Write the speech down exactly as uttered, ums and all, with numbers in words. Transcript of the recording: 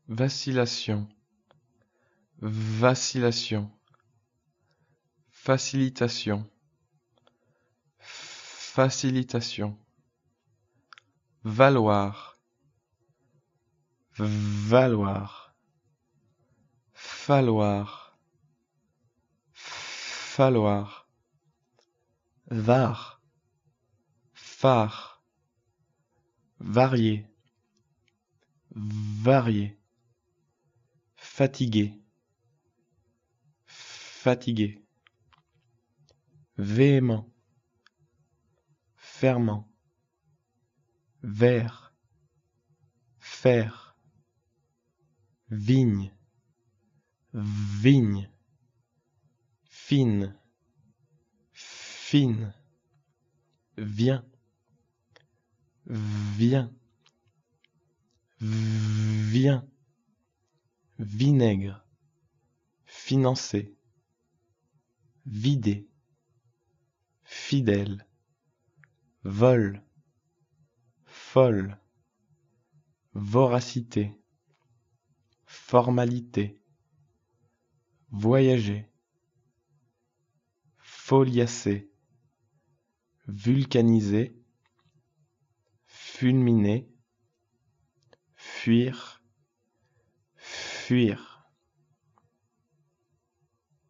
vacillation, vacillation, facilitation, facilitation, valoir, valoir, falloir, falloir, var, phare, varier, varier, fatigué, fatigué, véhément, ferment, vert, fer, vigne, vigne, fine, fine, viens, viens, viens, vinaigre, financer, vider, fidèle, vol, folle, voracité, formalité, voyager, foliacer, vulcaniser, fulminer, fuir, fuir.